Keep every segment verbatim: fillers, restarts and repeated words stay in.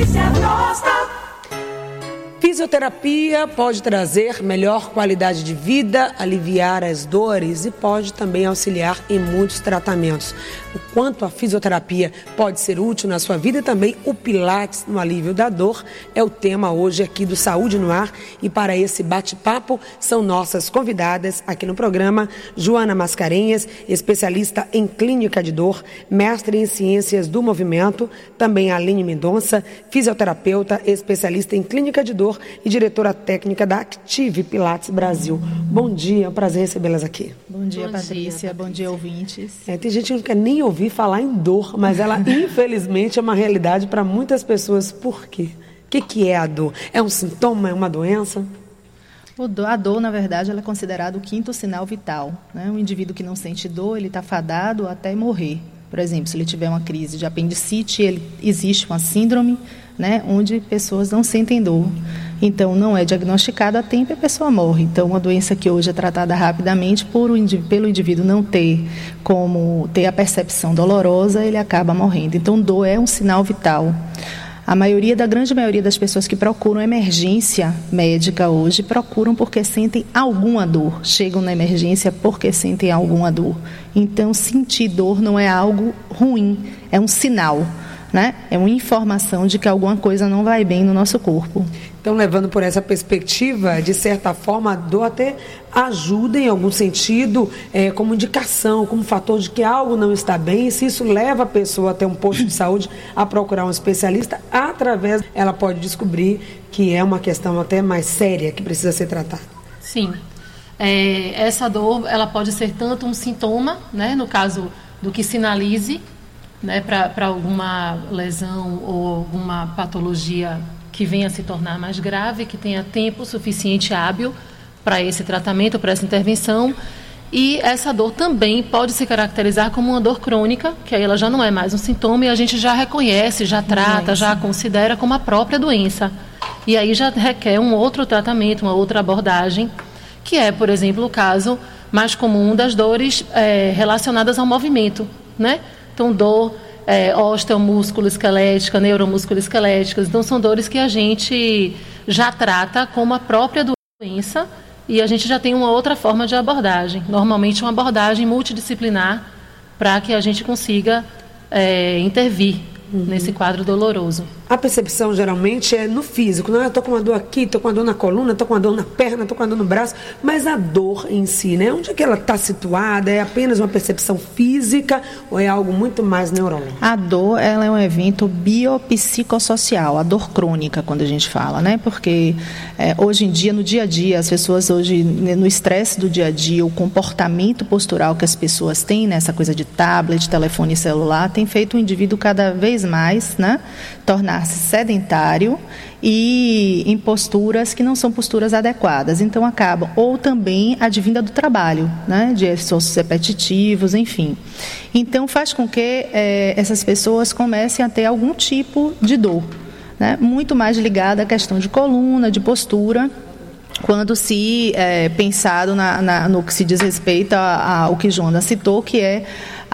Patrícia Costa. Fisioterapia pode trazer melhor qualidade de vida, aliviar as dores e pode também auxiliar em muitos tratamentos. O quanto a fisioterapia pode ser útil na sua vida e também o Pilates no alívio da dor é o tema hoje aqui do Saúde no Ar. E para esse bate-papo são nossas convidadas aqui no programa, Joana Mascarenhas, especialista em clínica de dor, mestre em ciências do movimento, também a Aline Mendonça, fisioterapeuta, especialista em clínica de dor e diretora técnica da Active Pilates Brasil. Bom dia, é um prazer recebê-las aqui. Bom dia, Bom Patrícia. Dia, Bom dia, ouvintes. É, tem gente que não quer nem ouvir falar em dor, mas ela, infelizmente, é uma realidade para muitas pessoas. Por quê? O que, que é a dor? É um sintoma? É uma doença? O do, a dor, na verdade, ela é considerada o quinto sinal vital, né? Um indivíduo que não sente dor, ele está fadado até morrer. Por exemplo, se ele tiver uma crise de apendicite, ele, existe uma síndrome, né, onde pessoas não sentem dor. Então, não é diagnosticada a tempo e a pessoa morre. Então, uma doença que hoje é tratada rapidamente, por o, pelo indivíduo não ter como ter a percepção dolorosa, ele acaba morrendo. Então, dor é um sinal vital. A maioria, da grande maioria das pessoas que procuram emergência médica hoje, procuram porque sentem alguma dor. Chegam na emergência porque sentem alguma dor. Então, sentir dor não é algo ruim, é um sinal, né? É uma informação de que alguma coisa não vai bem no nosso corpo. Então, levando por essa perspectiva, de certa forma, a dor até ajuda em algum sentido, é, como indicação, como fator de que algo não está bem. E se isso leva a pessoa até um posto de saúde a procurar um especialista, através ela pode descobrir que é uma questão até mais séria que precisa ser tratada. Sim. É, essa dor, ela pode ser tanto um sintoma, né, no caso do que sinalize, né, para alguma lesão ou alguma patologia que venha a se tornar mais grave, que tenha tempo suficiente hábil para esse tratamento, para essa intervenção. E essa dor também pode se caracterizar como uma dor crônica, que aí ela já não é mais um sintoma e a gente já reconhece, já trata, já considera como a própria doença. E aí já requer um outro tratamento, uma outra abordagem, que é, por exemplo, o caso mais comum das dores é, relacionadas ao movimento, né? Então, dor É, osteomúsculo-esquelética, neuromusculo-esqueléticas. Então, são dores que a gente já trata como a própria doença e a gente já tem uma outra forma de abordagem. Normalmente, uma abordagem multidisciplinar para que a gente consiga é, intervir uhum. nesse quadro doloroso. A percepção, geralmente, é no físico. Não, eu estou com uma dor aqui, estou com uma dor na coluna, estou com uma dor na perna, estou com uma dor no braço. Mas a dor em si, né? Onde é que ela está situada? É apenas uma percepção física ou é algo muito mais neurológico? A dor, ela é um evento biopsicossocial, a dor crônica, quando a gente fala, né? Porque é, hoje em dia, no dia a dia, as pessoas hoje, no estresse do dia a dia, o comportamento postural que as pessoas têm, né? Essa coisa de tablet, telefone celular, tem feito o indivíduo cada vez mais, né? Tornar sedentário e em posturas que não são posturas adequadas. Então, acabam, ou também advinda do trabalho, né, de esforços repetitivos, enfim. Então, faz com que é, essas pessoas comecem a ter algum tipo de dor, né, muito mais ligada à questão de coluna, de postura, quando se é, pensado na, na, no que se diz respeito ao que Joana citou, que é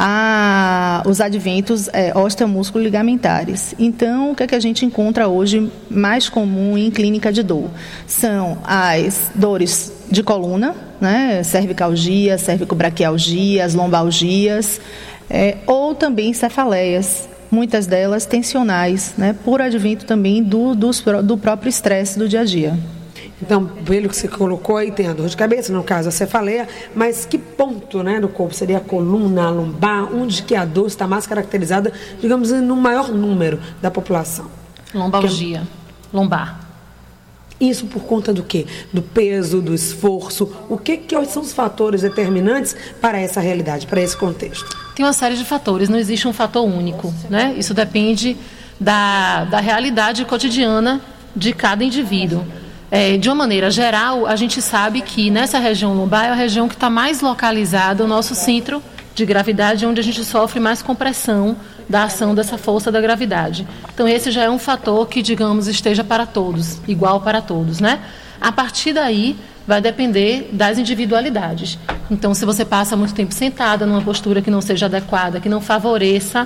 a, os adventos é, osteomúsculo-ligamentares. Então, o que, é que a gente encontra hoje mais comum em clínica de dor? São as dores de coluna, né, cervicalgia, cervicobraquialgias, lombalgias, é, ou também cefaleias, muitas delas tensionais, né, por advento também do, do, do próprio estresse do dia a dia. Então, pelo que você colocou aí, tem a dor de cabeça, no caso a cefaleia, mas que ponto, né, do corpo? Seria a coluna, a lombar, onde que a dor está mais caracterizada, digamos, no maior número da população? Lombalgia, que... lombar. Isso por conta do quê? Do peso, do esforço? O que, que são os fatores determinantes para essa realidade, para esse contexto? Tem uma série de fatores, não existe um fator único, né? Isso depende da, da realidade cotidiana de cada indivíduo. É, de uma maneira geral, a gente sabe que nessa região lombar é a região que está mais localizada o nosso centro de gravidade, onde a gente sofre mais compressão da ação dessa força da gravidade. Então, esse já é um fator que, digamos, esteja para todos, igual para todos, né? A partir daí, vai depender das individualidades. Então, se você passa muito tempo sentada numa postura que não seja adequada, que não favoreça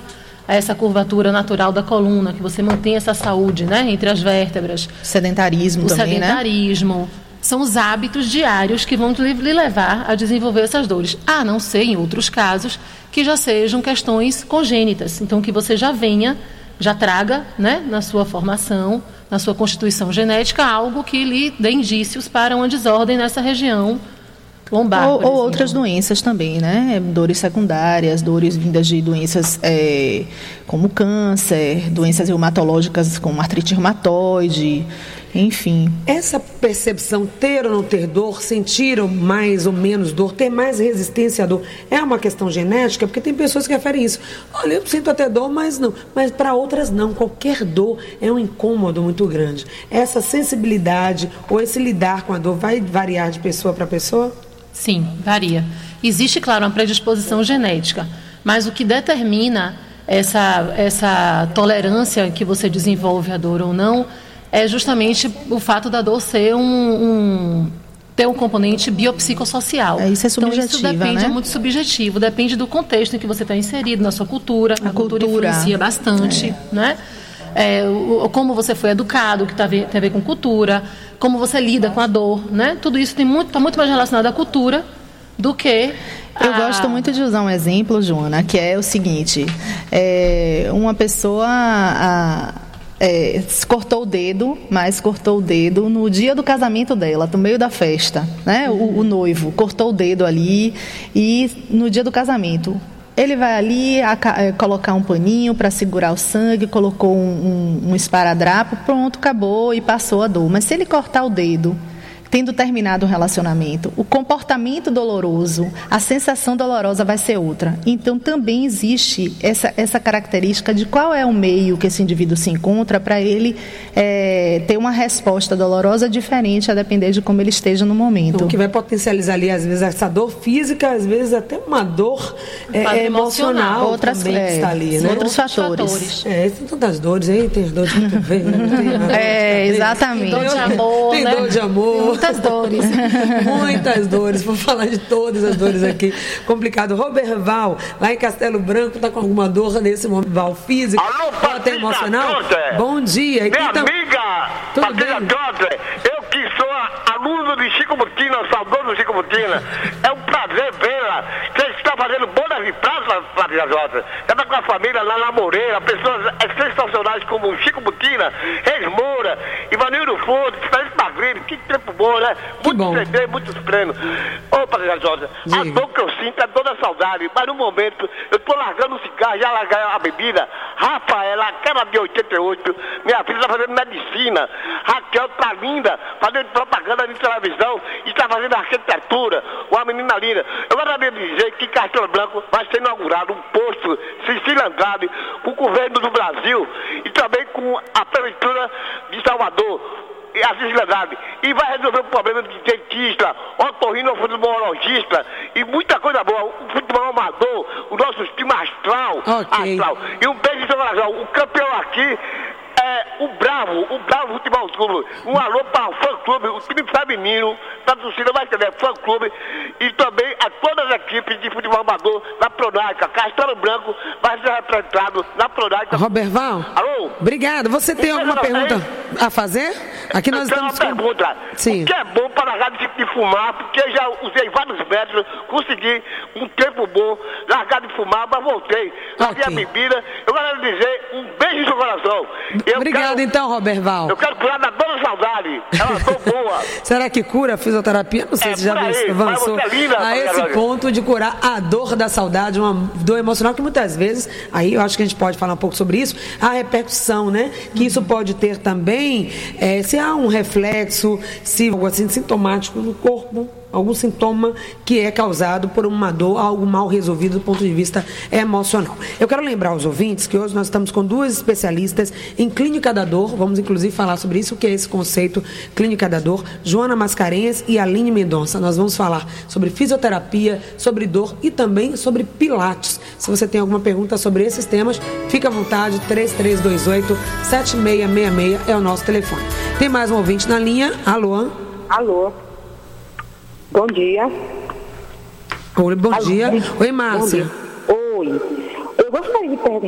a essa curvatura natural da coluna, que você mantenha essa saúde, né, entre as vértebras. Sedentarismo o também, sedentarismo, né? São os hábitos diários que vão lhe levar a desenvolver essas dores. A não ser, em outros casos, que já sejam questões congênitas. Então, que você já venha, já traga, né, na sua formação, na sua constituição genética, algo que lhe dê indícios para uma desordem nessa região lombar. Ou, ou outras doenças também, né? Dores secundárias, dores vindas de doenças é, como câncer, doenças reumatológicas como artrite reumatoide, enfim. Essa percepção, ter ou não ter dor, sentir ou mais ou menos dor, ter mais resistência à dor, é uma questão genética? Porque tem pessoas que referem isso. Olha, eu sinto até dor, mas não. Mas para outras não. Qualquer dor é um incômodo muito grande. Essa sensibilidade ou esse lidar com a dor vai variar de pessoa para pessoa? Sim, varia. Existe, claro, uma predisposição genética, mas o que determina essa, essa tolerância que você desenvolve à dor ou não é justamente o fato da dor ser um, um ter um componente biopsicossocial. É, isso é subjetivo, então, isso depende, né? É muito subjetivo, depende do contexto em que você está inserido, na sua cultura. A, a cultura, cultura influencia bastante, é. né? É, o, como você foi educado, que tá, tem a ver com cultura, como você lida com a dor, né? Tudo isso está muito, tá muito mais relacionado à cultura do que... Eu a... gosto muito de usar um exemplo, Joana, que é o seguinte, é, uma pessoa... A, É, cortou o dedo, mas cortou o dedo no dia do casamento dela, no meio da festa, né? O, o noivo cortou o dedo ali e no dia do casamento ele vai ali a, a, colocar um paninho para segurar o sangue, colocou um, um, um esparadrapo, pronto, acabou e passou a dor. Mas se ele cortar o dedo, tendo terminado o relacionamento, o comportamento doloroso, a sensação dolorosa vai ser outra. Então, também existe essa, essa característica de qual é o meio que esse indivíduo se encontra para ele é, ter uma resposta dolorosa diferente a depender de como ele esteja no momento. O que vai potencializar ali, às vezes, essa dor física, às vezes até uma dor é, emocional outras, também é, que está ali, né? Outros fatores. fatores. É, tem tantas dores aí, tem dor de cotovelo, tem é, exatamente. Tem dor de amor, tem né? dor de amor. Muitas dores. Muitas dores. Vou falar de todas as dores aqui. Complicado. Roberval, lá em Castelo Branco, está com alguma dor nesse momento, Val, física, Alô, ou até emocional? Patrícia. Bom dia. Minha tá... amiga, Tudo Patrícia bem? Cotter, eu que sou aluno de Chico Butina, saudoso Chico Butina, é um prazer vê-la. Você está fazendo bodas de prata, Patrícia Cotter. Você está com a família lá na Moreira, pessoas sensacionais como Chico Butina, Reis Moura, Ivanildo Fonte, Félix Magrini, que tempo bom, né? Muitos C D, muitos prêmios. Ô, Patrícia Cotter, a dor que eu sinto é toda saudade, mas no momento eu estou largando o cigarro, já larguei a bebida. Rafaela, aquela de oitenta e oito, minha filha está fazendo medicina. Raquel tá linda, fazendo propaganda de televisão e está fazendo arquitetura. Uma menina linda. Eu gostaria de dizer que Castelo Branco vai ser inaugurado um posto Cecília Andrade com o governo do Brasil e também com a prefeitura de Salvador. E a Cidade, e vai resolver o problema de dentista, otorrinolaringologista e muita coisa boa. O futebol amador, o nosso time astral, okay. astral. E um beijo de seu coração. O campeão aqui é o Bravo, o Bravo Futebol Clube. Um alô para o fã clube, o time feminino, da torcida vai ter fã clube e também a todas as equipes de futebol amador da Pronaica. Castelo Branco vai ser representado na Pronaica. Roberval, alô? Obrigado. Você tem alguma pergunta a fazer? Aqui nós eu tenho estamos uma com... pergunta. Sim. O que é bom para largar de, de fumar? Porque eu já usei vários métodos, consegui um tempo bom, largar de fumar, mas voltei. Larguei okay. a bebida. Eu quero dizer um beijo no seu coração. Eu Obrigado, quero, então, Roberval. Eu quero curar da dor da saudade. É uma dor boa. Será que cura a fisioterapia? Não sei é, se já aí, avançou é linda, a esse verdade. ponto de curar a dor da saudade, uma dor emocional que muitas vezes, aí eu acho que a gente pode falar um pouco sobre isso, a repercussão, né? Que isso pode ter também, é, se há um reflexo, se algo assim sintomático no corpo, algum sintoma que é causado por uma dor, algo mal resolvido do ponto de vista emocional. Eu quero lembrar aos ouvintes que hoje nós estamos com duas especialistas em clínica da dor, vamos inclusive falar sobre isso, o que é esse conceito clínica da dor, Joana Mascarenhas e Aline Mendonça. Nós vamos falar sobre fisioterapia, sobre dor e também sobre pilates. Se você tem alguma pergunta sobre esses temas, fica à vontade, três três dois oito, sete seis seis seis é o nosso telefone. Tem mais um ouvinte na linha. Alô? Alô? Bom dia. Oi, bom Alô, dia. Oi, Márcia. Oi. Eu gostaria de perguntar.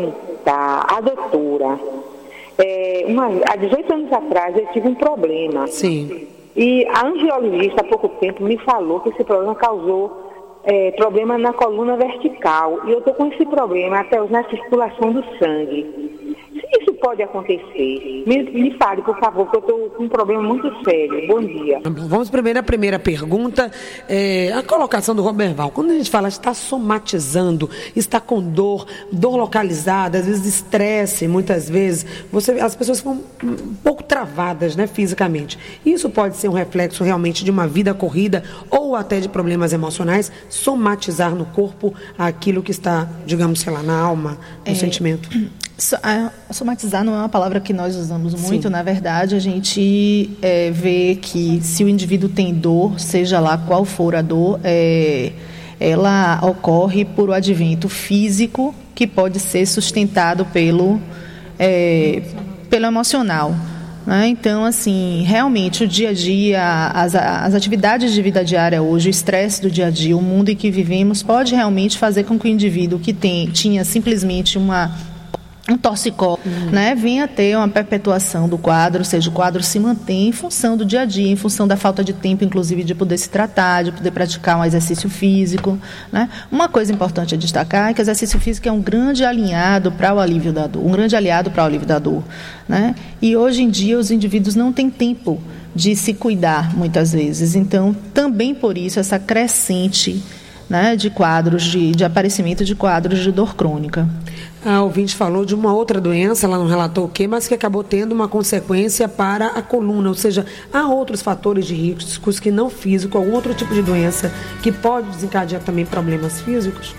perguntar à doutora. É, uma, há dezoito anos atrás eu tive um problema. Sim. E a angiologista há pouco tempo me falou que esse problema causou é, problema na coluna vertical. E eu estou com esse problema até na circulação do sangue. Se isso pode acontecer, me, me fale, por favor, que eu estou com um problema muito sério. Bom dia. Vamos primeiro à primeira pergunta. É, a colocação do Roberval. Quando a gente fala está somatizando, está com dor, dor localizada, às vezes estresse, muitas vezes, você, as pessoas ficam um pouco travadas, né, fisicamente. Isso pode ser um reflexo realmente de uma vida corrida ou até de problemas emocionais, somatizar no corpo aquilo que está, digamos, sei lá, na alma, no é... sentimento. Somatizar não é uma palavra que nós usamos muito. Sim. Na verdade, a gente é, vê que se o indivíduo tem dor, seja lá qual for a dor, é, ela ocorre por o advento físico que pode ser sustentado pelo, é, pelo emocional. Né? Então, assim, realmente o dia a dia, as, as atividades de vida diária hoje, o estresse do dia a dia, o mundo em que vivemos, pode realmente fazer com que o indivíduo que tem, tinha simplesmente uma... um torcicolo, uhum. né, venha a ter uma perpetuação do quadro, ou seja, o quadro se mantém em função do dia a dia, em função da falta de tempo, inclusive, de poder se tratar, de poder praticar um exercício físico. Né? Uma coisa importante a destacar é que o exercício físico é um grande alinhado para o alívio da dor, um grande aliado para o alívio da dor. Né? E hoje em dia os indivíduos não têm tempo de se cuidar, muitas vezes. Então, também por isso, essa crescente, né, de quadros, de, de aparecimento de quadros de dor crônica. A ouvinte falou de uma outra doença, ela não relatou o quê, mas que acabou tendo uma consequência para a coluna, ou seja, há outros fatores de riscos que não físico, algum outro tipo de doença que pode desencadear também problemas físicos?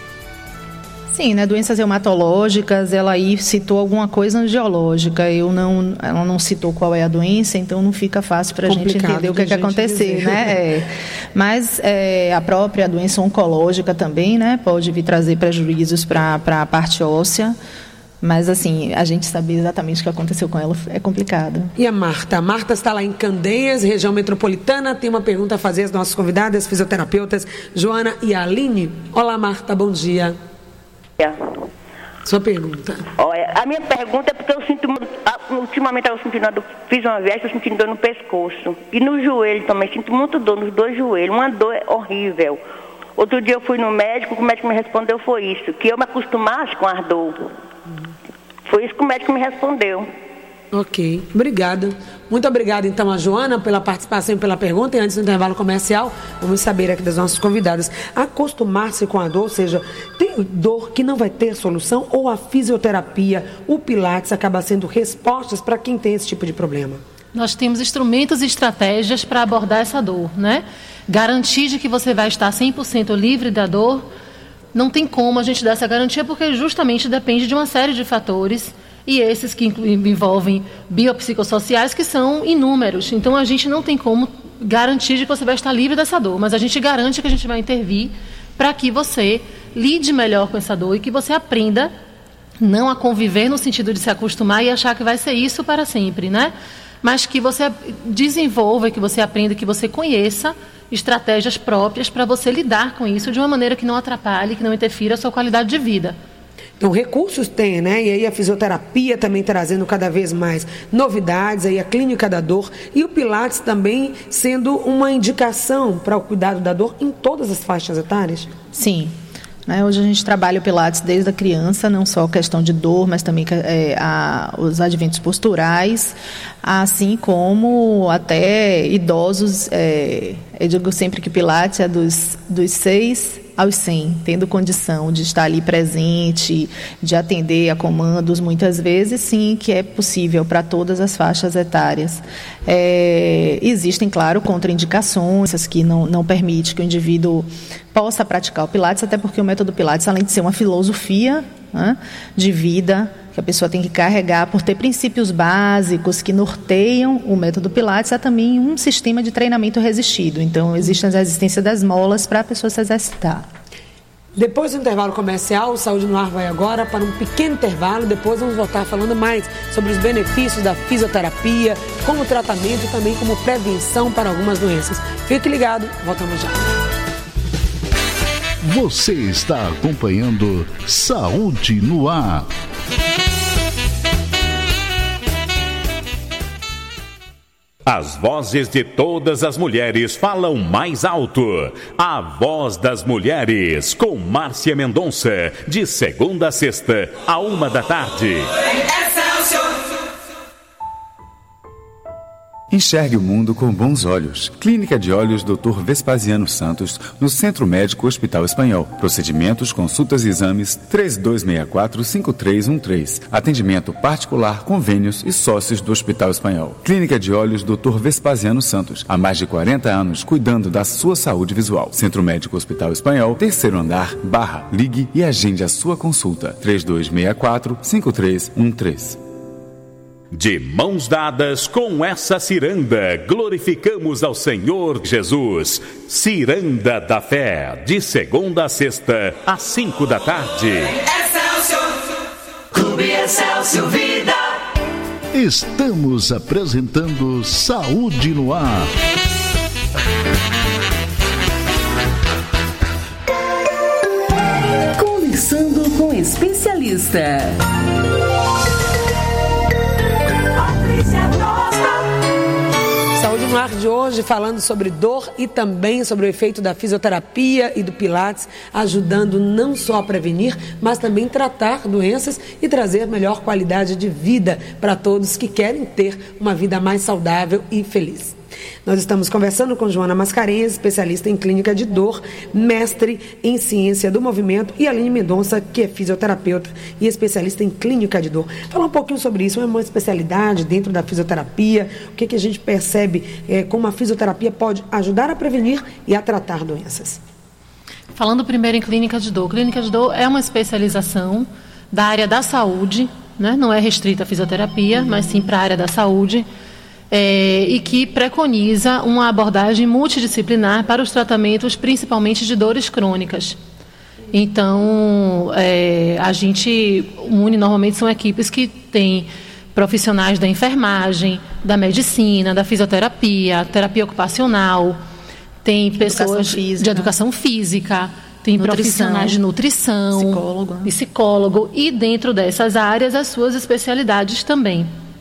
Sim, né, doenças reumatológicas, ela aí citou alguma coisa angiológica, eu não, ela não citou qual é a doença, então não fica fácil para a gente entender o que é que acontecer, né? É. Mas é, a própria doença oncológica também, né, pode vir trazer prejuízos para a parte óssea, mas assim, a gente saber exatamente o que aconteceu com ela é complicado. E a Marta? A Marta está lá em Candeias, região metropolitana, tem uma pergunta a fazer às nossas convidadas, fisioterapeutas, Joana e Aline. Olá, Marta, bom dia. Sua pergunta. Olha, a minha pergunta é porque eu sinto, ultimamente eu sentindo, fiz uma viagem, estou sentindo dor no pescoço e no joelho também, sinto muito dor nos dois joelhos, uma dor horrível. Outro dia eu fui no médico, o médico me respondeu foi isso, que eu me acostumasse com a dor. Foi isso que o médico me respondeu. Ok, obrigada. Muito obrigada, então, a Joana, pela participação e pela pergunta. E antes do intervalo comercial, vamos saber aqui das nossas convidadas. Acostumar-se com a dor, ou seja, tem dor que não vai ter solução ou a fisioterapia, o Pilates acaba sendo respostas para quem tem esse tipo de problema? Nós temos instrumentos e estratégias para abordar essa dor, né? Garantir de que você vai estar cem por cento livre da dor, não tem como a gente dar essa garantia, porque justamente depende de uma série de fatores, e esses que envolvem biopsicossociais, que são inúmeros. Então, a gente não tem como garantir de que você vai estar livre dessa dor, mas a gente garante que a gente vai intervir para que você lide melhor com essa dor e que você aprenda não a conviver no sentido de se acostumar e achar que vai ser isso para sempre, né? Mas que você desenvolva, que você aprenda, que você conheça estratégias próprias para você lidar com isso de uma maneira que não atrapalhe, que não interfira a sua qualidade de vida. Então, recursos tem, né? E aí a fisioterapia também trazendo cada vez mais novidades, aí a clínica da dor e o Pilates também sendo uma indicação para o cuidado da dor em todas as faixas etárias? Sim. Né? Hoje a gente trabalha o Pilates desde a criança, não só a questão de dor, mas também é, a, os adventos posturais, assim como até idosos. É, eu digo sempre que o Pilates é dos, dos seis aos cem, tendo condição de estar ali presente, de atender a comandos, muitas vezes, sim, que é possível para todas as faixas etárias. É, existem, claro, contraindicações que não, não permitem que o indivíduo possa praticar o Pilates, até porque o método Pilates, além de ser uma filosofia, né, de vida, que a pessoa tem que carregar por ter princípios básicos que norteiam o método Pilates, é também um sistema de treinamento resistido. Então, existe a resistência das molas para a pessoa se exercitar. Depois do intervalo comercial, o Saúde no Ar vai agora para um pequeno intervalo. Depois vamos voltar falando mais sobre os benefícios da fisioterapia, como tratamento e também como prevenção para algumas doenças. Fique ligado, voltamos já. Você está acompanhando Saúde no Ar. As vozes de todas as mulheres falam mais alto. A Voz das Mulheres, com Márcia Mendonça, de segunda a sexta, a uma da tarde. Enxergue o mundo com bons olhos. Clínica de Olhos doutor Vespasiano Santos, no Centro Médico Hospital Espanhol. Procedimentos, consultas e exames três dois seis quatro, cinco três um três. Atendimento particular, convênios e sócios do Hospital Espanhol. Clínica de Olhos doutor Vespasiano Santos. Há mais de quarenta anos cuidando da sua saúde visual. Centro Médico Hospital Espanhol, terceiro andar, Barra. Ligue e agende a sua consulta. três dois seis quatro, cinco três um três. De mãos dadas com essa ciranda, glorificamos ao Senhor Jesus. Ciranda da Fé, de segunda a sexta, às cinco da tarde. Excelsior, Clube Excelsior Vida. Estamos apresentando Saúde no Ar. Conversando com especialista. Saúde no Ar de hoje, falando sobre dor e também sobre o efeito da fisioterapia e do Pilates, ajudando não só a prevenir, mas também tratar doenças e trazer melhor qualidade de vida para todos que querem ter uma vida mais saudável e feliz. Nós estamos conversando com Joana Mascarenhas, especialista em clínica de dor, mestre em ciência do movimento, e Aline Mendonça, que é fisioterapeuta e especialista em clínica de dor. Falar um pouquinho sobre isso, é uma especialidade dentro da fisioterapia, o que, que a gente percebe, é, como a fisioterapia pode ajudar a prevenir e a tratar doenças. Falando primeiro em clínica de dor, clínica de dor é uma especialização da área da saúde, né? Não é restrita à fisioterapia, uhum. mas sim para a área da saúde. É, e que preconiza uma abordagem multidisciplinar para os tratamentos, principalmente de dores crônicas. Então, é, a gente une, normalmente são equipes que têm profissionais da enfermagem, da medicina, da fisioterapia, terapia ocupacional, tem pessoas física. de educação física, tem nutrição, profissionais de nutrição, psicólogo. psicólogo, e dentro dessas áreas as suas especialidades também.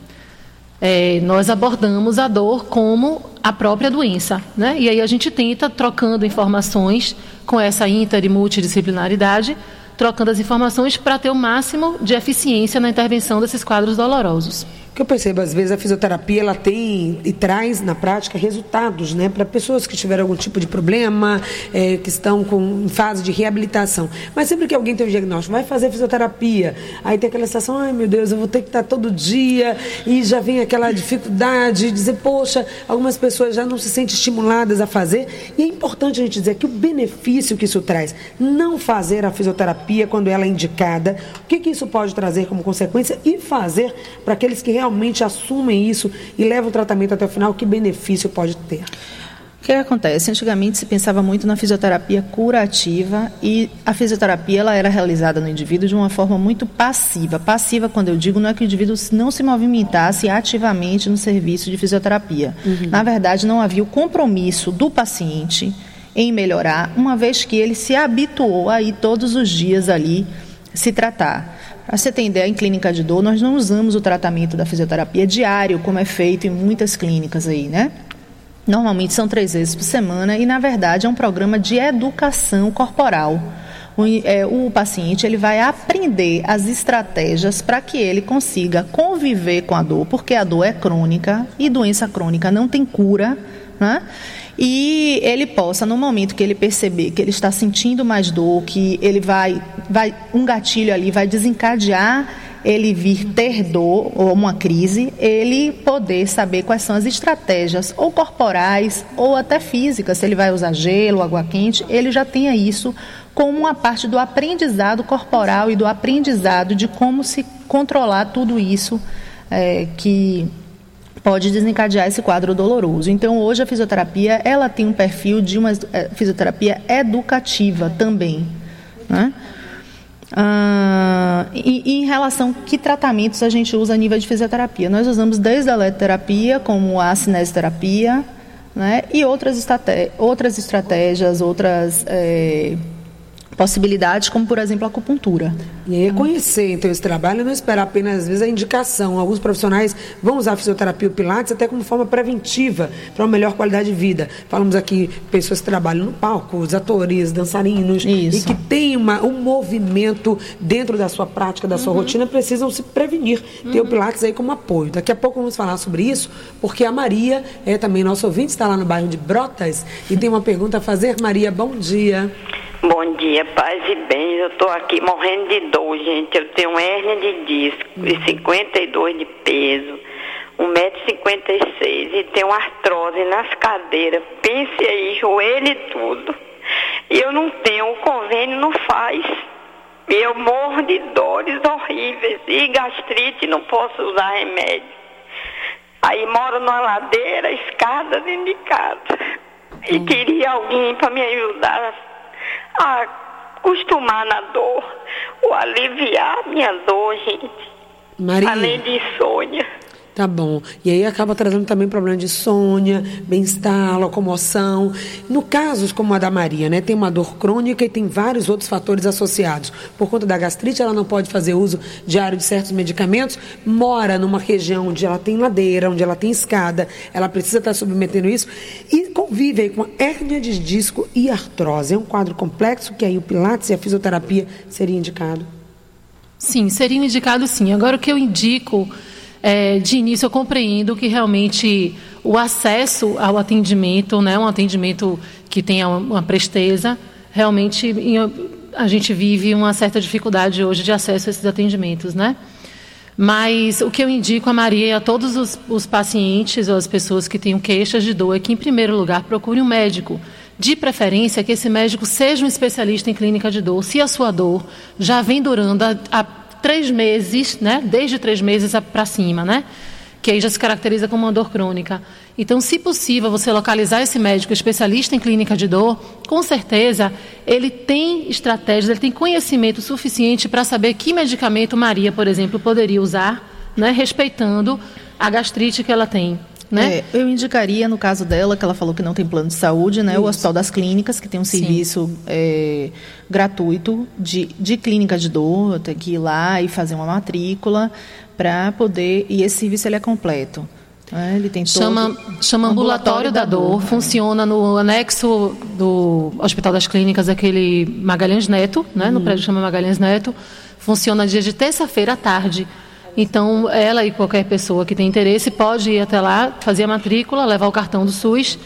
É, nós abordamos a dor como a própria doença, né? E aí a gente tenta, trocando informações com essa inter e multidisciplinaridade, trocando as informações para ter o máximo de eficiência na intervenção desses quadros dolorosos. O que eu percebo, às vezes, a fisioterapia ela tem e traz, na prática, resultados, né, para pessoas que tiveram algum tipo de problema, é, que estão com, em fase de reabilitação. Mas sempre que alguém tem um diagnóstico, vai fazer fisioterapia, aí tem aquela sensação, ai meu Deus, eu vou ter que estar todo dia, e já vem aquela dificuldade de dizer, poxa, algumas pessoas já não se sentem estimuladas a fazer, e é importante a gente dizer que o benefício que isso traz, não fazer a fisioterapia quando ela é indicada, o que, que isso pode trazer como consequência, e fazer para aqueles que realmente realmente assumem isso e levam o tratamento até o final, que benefício pode ter? O que acontece? Antigamente se pensava muito na fisioterapia curativa, e a fisioterapia ela era realizada no indivíduo de uma forma muito passiva. Passiva, quando eu digo, não é que o indivíduo não se movimentasse ativamente no serviço de fisioterapia. Uhum. Na verdade, não havia o compromisso do paciente em melhorar, uma vez que ele se habituou a ir todos os dias ali se tratar. Para você ter ideia, em clínica de dor, nós não usamos o tratamento da fisioterapia diário, como é feito em muitas clínicas aí, né? Normalmente são três vezes por semana e, na verdade, é um programa de educação corporal. O, é, o paciente ele vai aprender as estratégias para que ele consiga conviver com a dor, porque a dor é crônica e doença crônica não tem cura, né? E ele possa, no momento que ele perceber que ele está sentindo mais dor, que ele vai, vai um gatilho ali vai desencadear ele vir ter dor ou uma crise, ele poder saber quais são as estratégias, ou corporais, ou até físicas, se ele vai usar gelo, água quente, ele já tenha isso como uma parte do aprendizado corporal e do aprendizado de como se controlar tudo isso é, que pode desencadear esse quadro doloroso. Então, hoje a fisioterapia, ela tem um perfil de uma fisioterapia educativa também, né? Ah, e, e em relação a que tratamentos a gente usa a nível de fisioterapia, nós usamos desde a eletroterapia, como a cinesioterapia, né? E outras, estrate- outras estratégias, outras é, possibilidades, como, por exemplo, a acupuntura. E aí é conhecer, então, esse trabalho e não esperar apenas, às vezes, a indicação. Alguns profissionais vão usar a fisioterapia e o pilates até como forma preventiva para uma melhor qualidade de vida. Falamos aqui pessoas que trabalham no palco, os atores, dançarinos, Isso. e que têm uma, um movimento dentro da sua prática, da sua uhum. rotina, precisam se prevenir. Uhum. Ter o pilates aí como apoio. Daqui a pouco vamos falar sobre isso, porque a Maria é também nosso ouvinte, está lá no bairro de Brotas e tem uma pergunta a fazer. Maria, bom dia. Bom dia, paz e bem. Eu estou aqui morrendo de dor, gente. Eu tenho hérnia de disco uhum. e cinquenta e dois de peso, um metro e cinquenta e seis e tenho artrose nas cadeiras. Pense aí, joelho e tudo. E eu não tenho, o convênio não faz. E eu morro de dores horríveis. E gastrite, não posso usar remédio. Aí moro numa ladeira, escada dentro de casa. E queria alguém para me ajudar a acostumar na dor, ou aliviar a minha dor, gente. Maria. Além de insônia. Tá bom. E aí acaba trazendo também problema de insônia, bem-estar, locomoção. No caso como a da Maria, né, tem uma dor crônica e tem vários outros fatores associados. Por conta da gastrite, ela não pode fazer uso diário de certos medicamentos, mora numa região onde ela tem ladeira, onde ela tem escada, ela precisa estar submetendo isso e convive aí com a hérnia de disco e artrose. É um quadro complexo que aí o pilates e a fisioterapia seria indicado? Sim, seria indicado sim. Agora o que eu indico... É, de início eu compreendo que realmente o acesso ao atendimento, né, um atendimento que tenha uma presteza, realmente a gente vive uma certa dificuldade hoje de acesso a esses atendimentos, né? Mas o que eu indico a Maria e a todos os, os pacientes ou as pessoas que tenham queixas de dor é que, em primeiro lugar, procure um médico. De preferência, que esse médico seja um especialista em clínica de dor. Se a sua dor já vem durando a, a três meses, né? Desde três meses para cima, né? Que aí já se caracteriza como uma dor crônica. Então, se possível, você localizar esse médico especialista em clínica de dor, com certeza ele tem estratégias, ele tem conhecimento suficiente para saber que medicamento Maria, por exemplo, poderia usar, né? Respeitando a gastrite que ela tem. Né? É, eu indicaria, no caso dela, que ela falou que não tem plano de saúde, né, o Hospital das Clínicas, que tem um serviço é, gratuito de, de clínica de dor, tem que ir lá e fazer uma matrícula para poder... E esse serviço ele é completo. É, ele tem todo... Chama, chama Ambulatório da Dor, dor. Funciona no anexo do Hospital das Clínicas, aquele Magalhães Neto, né, uhum. no prédio chama Magalhães Neto. Funciona dia de terça-feira à tarde. Então, ela e qualquer pessoa que tem interesse pode ir até lá, fazer a matrícula, levar o cartão do SUS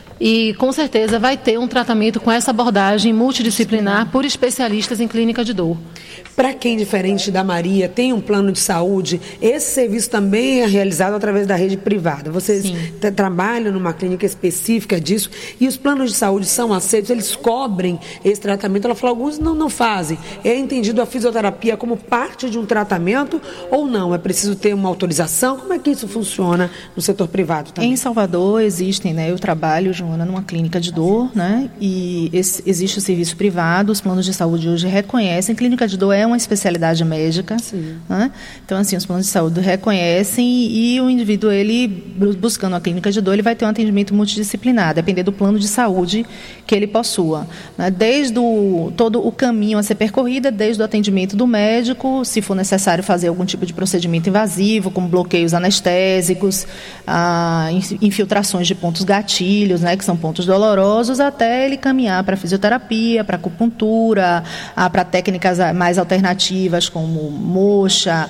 e, com certeza, vai ter um tratamento com essa abordagem multidisciplinar por especialistas em clínica de dor. Para quem, diferente da Maria, tem um plano de saúde, esse serviço também é realizado através da rede privada. Vocês t- trabalham numa clínica específica disso e os planos de saúde são aceitos, eles cobrem esse tratamento. Ela falou, alguns não, não fazem. É entendido a fisioterapia como parte de um tratamento ou não? É preciso ter uma autorização? Como é que isso funciona no setor privado também? Em Salvador existem, né, eu trabalho, Joana, numa clínica de dor, né, e esse, existe o serviço privado, os planos de saúde hoje reconhecem, clínica de dor é uma especialidade médica, né? Então assim, os planos de saúde reconhecem e, e o indivíduo, ele buscando a clínica de dor, ele vai ter um atendimento multidisciplinar, depender do plano de saúde que ele possua, né? Desde o, todo o caminho a ser percorrido, desde o atendimento do médico, se for necessário fazer algum tipo de procedimento invasivo, como bloqueios anestésicos, ah, infiltrações de pontos gatilhos, né, que são pontos dolorosos, até ele caminhar para fisioterapia, para acupuntura, para técnicas mais alternativas como moxa,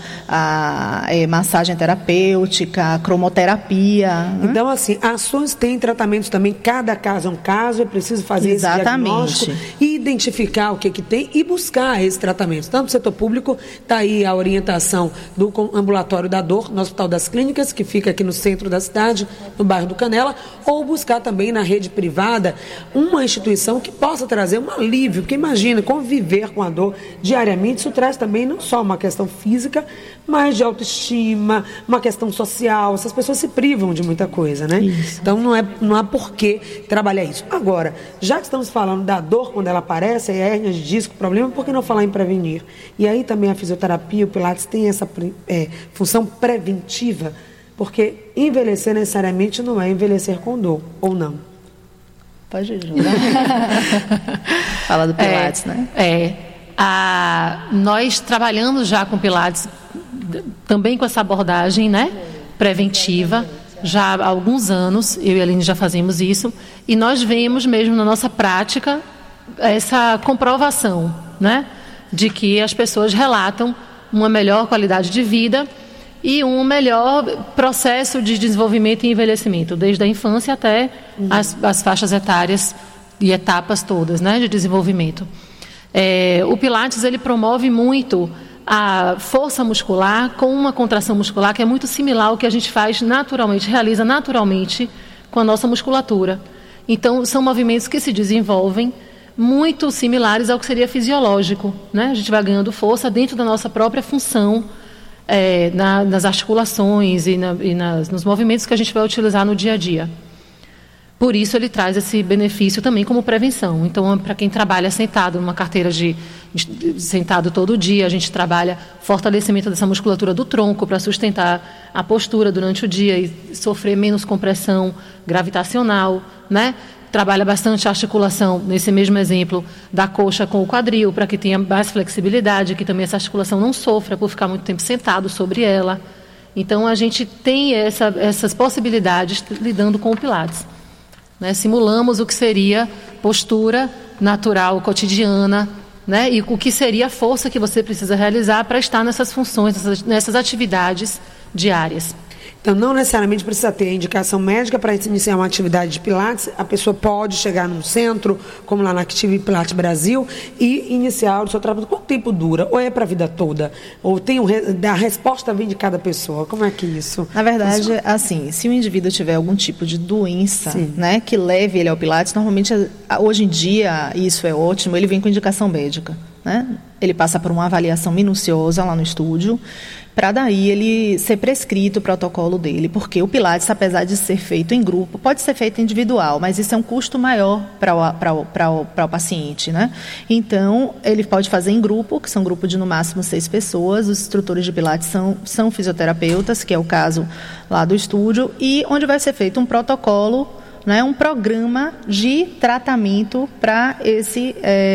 a, é, massagem terapêutica, cromoterapia. Né? Então, assim, ações têm tratamentos também, cada caso é um caso, é preciso fazer Exatamente. esse diagnóstico e identificar o que, que tem e buscar esse tratamento. Tanto no setor público, está aí a orientação do Ambulatório da Dor, no Hospital das Clínicas, que fica aqui no centro da cidade, no bairro do Canela, ou buscar também na rede privada uma instituição que possa trazer um alívio, porque imagina, conviver com a dor diariamente, isso traz também não só uma questão física, mas de autoestima, uma questão social. Essas pessoas se privam de muita coisa, né? Isso. Então não, é, não há por que trabalhar isso. Agora, já que estamos falando da dor quando ela aparece, a hérnia de disco, problema, por que não falar em prevenir? E aí também a fisioterapia, o Pilates tem essa é, função preventiva, porque envelhecer necessariamente não é envelhecer com dor, ou não? Pode ajudar. Fala do Pilates, é, né? É. A, nós trabalhamos já com Pilates, também com essa abordagem, né, preventiva, já há alguns anos, eu e a Aline já fazemos isso, e nós vemos mesmo na nossa prática essa comprovação, né, de que as pessoas relatam uma melhor qualidade de vida e um melhor processo de desenvolvimento e envelhecimento, desde a infância até uhum. as, as faixas etárias e etapas todas, né, de desenvolvimento. É, o Pilates ele promove muito a força muscular com uma contração muscular que é muito similar ao que a gente faz naturalmente, realiza naturalmente com a nossa musculatura. Então, são movimentos que se desenvolvem muito similares ao que seria fisiológico, né? A gente vai ganhando força dentro da nossa própria função, é, na, nas articulações e, na, e nas, nos movimentos que a gente vai utilizar no dia a dia. Por isso, ele traz esse benefício também como prevenção. Então, para quem trabalha sentado numa carteira de, de sentado todo dia, a gente trabalha fortalecimento dessa musculatura do tronco para sustentar a postura durante o dia e sofrer menos compressão gravitacional, né? Trabalha bastante a articulação, nesse mesmo exemplo, da coxa com o quadril, para que tenha mais flexibilidade, que também essa articulação não sofra por ficar muito tempo sentado sobre ela. Então, a gente tem essa, essas possibilidades lidando com o Pilates. Né, simulamos o que seria postura natural, cotidiana, né, e o que seria a força que você precisa realizar para estar nessas funções, nessas, nessas atividades diárias. Então, não necessariamente precisa ter a indicação médica para iniciar uma atividade de Pilates. A pessoa pode chegar num centro, como lá na Active Pilates Brasil, e iniciar o seu tratamento. Quanto tempo dura? Ou é para a vida toda? Ou tem um, a resposta vem de cada pessoa? Como é que isso Na verdade, funciona? assim, se o indivíduo tiver algum tipo de doença, né, que leve ele ao Pilates, normalmente, hoje em dia, isso é ótimo, ele vem com indicação médica, né? Ele passa por uma avaliação minuciosa lá no estúdio, para daí ele ser prescrito o protocolo dele, porque o Pilates, apesar de ser feito em grupo, pode ser feito individual, mas isso é um custo maior para o, para o, para o, para o paciente, né? Então, ele pode fazer em grupo, que são grupos de no máximo seis pessoas, os instrutores de Pilates são, são fisioterapeutas, que é o caso lá do estúdio, e onde vai ser feito um protocolo, né, um programa de tratamento para esse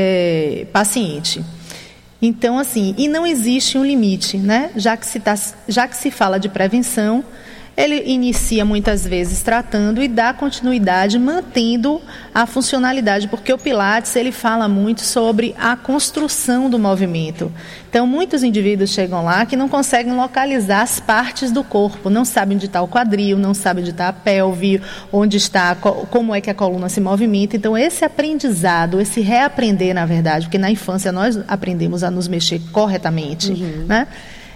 é, paciente. Então, assim, e não existe um limite, né? Já que se, tá, já que se fala de prevenção, ele inicia muitas vezes tratando e dá continuidade, mantendo a funcionalidade, porque o Pilates, ele fala muito sobre a construção do movimento. Então, muitos indivíduos chegam lá que não conseguem localizar as partes do corpo, não sabem onde está o quadril, não sabem onde está a pelve, onde está, como é que a coluna se movimenta. Então, esse aprendizado, esse reaprender, na verdade, porque na infância nós aprendemos a nos mexer corretamente, uhum. né?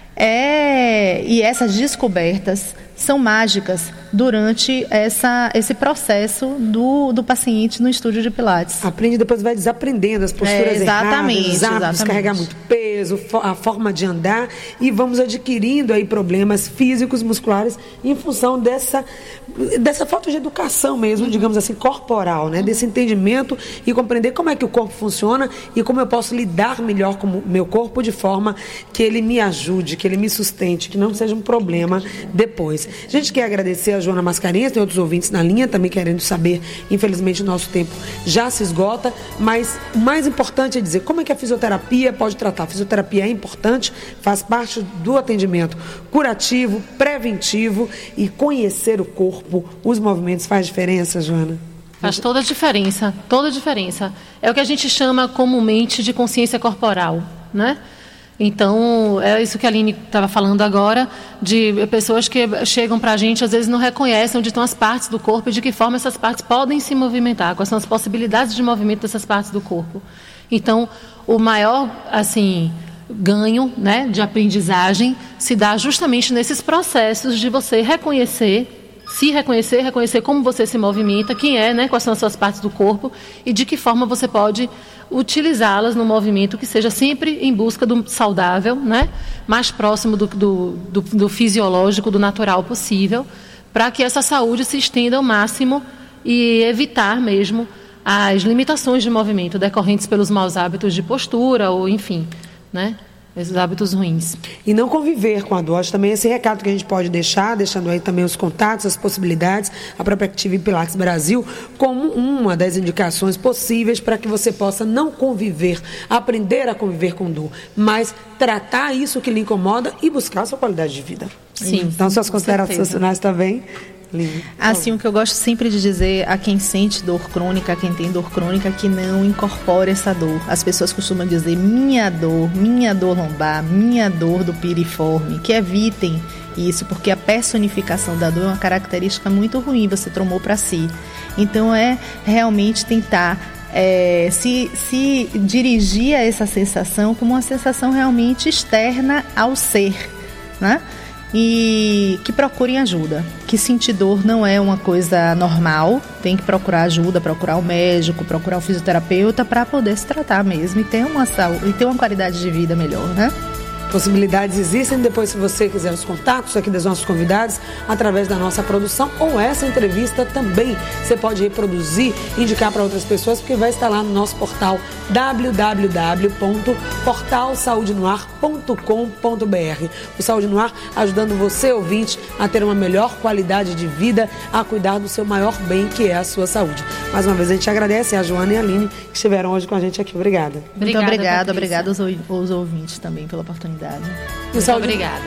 É, e essas descobertas são mágicas durante essa, esse processo do, do paciente no estúdio de Pilates. Aprende, depois vai desaprendendo as posturas é, exatamente, erradas, os hábitos, exatamente. Carregar muito peso, a forma de andar, e vamos adquirindo aí problemas físicos, musculares, em função dessa, dessa falta de educação mesmo, uhum. digamos assim, corporal, né? Desse entendimento e compreender como é que o corpo funciona e como eu posso lidar melhor com o meu corpo de forma que ele me ajude, que ele me sustente, que não seja um problema depois. A gente quer agradecer a Joana Mascarenhas, tem outros ouvintes na linha também querendo saber. Infelizmente o nosso tempo já se esgota, mas o mais importante é dizer como é que a fisioterapia pode tratar. A fisioterapia é importante, faz parte do atendimento curativo, preventivo, e conhecer o corpo, os movimentos, faz diferença, Joana? Faz toda a diferença, toda a diferença. É o que a gente chama comumente de consciência corporal, né? Então, é isso que a Aline estava falando agora, de pessoas que chegam para a gente, às vezes não reconhecem onde estão as partes do corpo e de que forma essas partes podem se movimentar, quais são as possibilidades de movimento dessas partes do corpo. Então, o maior, assim, ganho, né, de aprendizagem se dá justamente nesses processos de você reconhecer, se reconhecer, reconhecer como você se movimenta, quem é, né, quais são as suas partes do corpo e de que forma você pode utilizá-las no movimento que seja sempre em busca do saudável, né, mais próximo do, do, do, do fisiológico, do natural possível, para que essa saúde se estenda ao máximo e evitar mesmo as limitações de movimento decorrentes pelos maus hábitos de postura ou, enfim, né, esses hábitos ruins. E não conviver com a dor. Acho também esse recado que a gente pode deixar, deixando aí também os contatos, as possibilidades, a própria Active Pilates Brasil, como uma das indicações possíveis para que você possa não conviver, aprender a conviver com dor, mas tratar isso que lhe incomoda e buscar a sua qualidade de vida. Sim. Então, suas considerações finais também. Lindo. Assim, o que eu gosto sempre de dizer a quem sente dor crônica, a quem tem dor crônica, que não incorpore essa dor. As pessoas costumam dizer minha dor, minha dor lombar, minha dor do piriforme, que evitem isso, porque a personificação da dor é uma característica muito ruim, você tomou para si. Então é realmente tentar é, se, se dirigir a essa sensação como uma sensação realmente externa ao ser, né? E que procurem ajuda, que sentir dor não é uma coisa normal, tem que procurar ajuda, procurar o médico, procurar o fisioterapeuta para poder se tratar mesmo e ter uma saúde, e ter uma qualidade de vida melhor, né? Possibilidades existem. Depois, se você quiser os contatos aqui dos nossos convidados, através da nossa produção ou essa entrevista também, você pode reproduzir, indicar para outras pessoas, porque vai estar lá no nosso portal w w w ponto portal saúde no ar ponto com ponto b r. O Saúde no Ar ajudando você, ouvinte, a ter uma melhor qualidade de vida, a cuidar do seu maior bem, que é a sua saúde. Mais uma vez, a gente agradece a Joana e a Aline, que estiveram hoje com a gente aqui. Obrigada. Muito obrigada, obrigada aos, aos ouvintes também pela oportunidade. Muito obrigada.